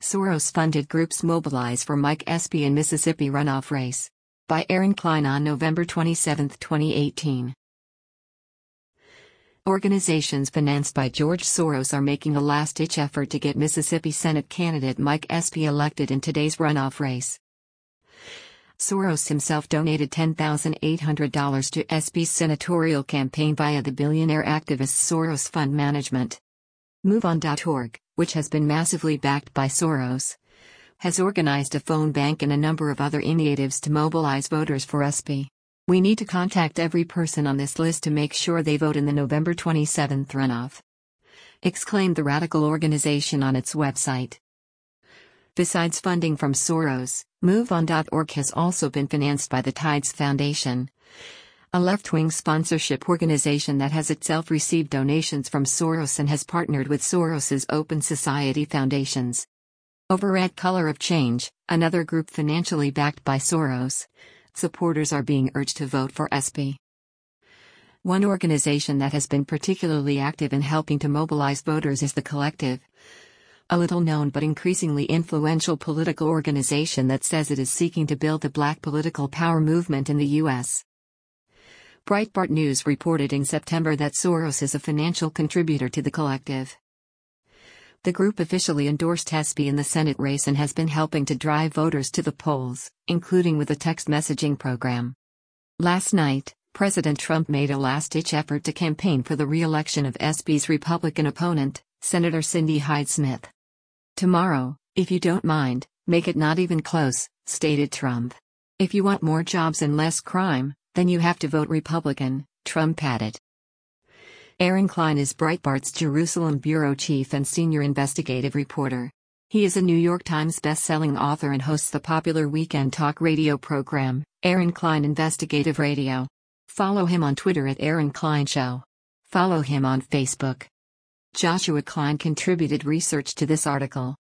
Soros-funded groups mobilize for Mike Espy in Mississippi runoff race. By Aaron Klein on November 27, 2018. Organizations financed by George Soros are making a last-ditch effort to get Mississippi Senate candidate Mike Espy elected in today's runoff race. Soros himself donated $10,800 to Espy's senatorial campaign via the billionaire activist Soros Fund Management. MoveOn.org, which has been massively backed by Soros, has organized a phone bank and a number of other initiatives to mobilize voters for Espy. We need to contact every person on this list to make sure they vote in the November 27 runoff, exclaimed the radical organization on its website. Besides funding from Soros, MoveOn.org has also been financed by the Tides Foundation, a left-wing sponsorship organization that has itself received donations from Soros and has partnered with Soros's Open Society foundations. Over at Color of Change, another group financially backed by Soros, supporters are being urged to vote for Espy. One organization that has been particularly active in helping to mobilize voters is The Collective, a little-known but increasingly influential political organization that says it is seeking to build the Black political power movement in the U.S. Breitbart News reported in September that Soros is a financial contributor to The Collective. The group officially endorsed Espy in the Senate race and has been helping to drive voters to the polls, including with a text messaging program. Last night, President Trump made a last-ditch effort to campaign for the re-election of Espy's Republican opponent, Senator Cindy Hyde-Smith. "Tomorrow, if you don't mind, make it not even close," stated Trump. "If you want more jobs and less crime, then you have to vote Republican," Trump added. Aaron Klein is Breitbart's Jerusalem bureau chief and senior investigative reporter. He is a New York Times best-selling author and hosts the popular weekend talk radio program, Aaron Klein Investigative Radio. Follow him on Twitter at Aaron Klein Show. Follow him on Facebook. Joshua Klein contributed research to this article.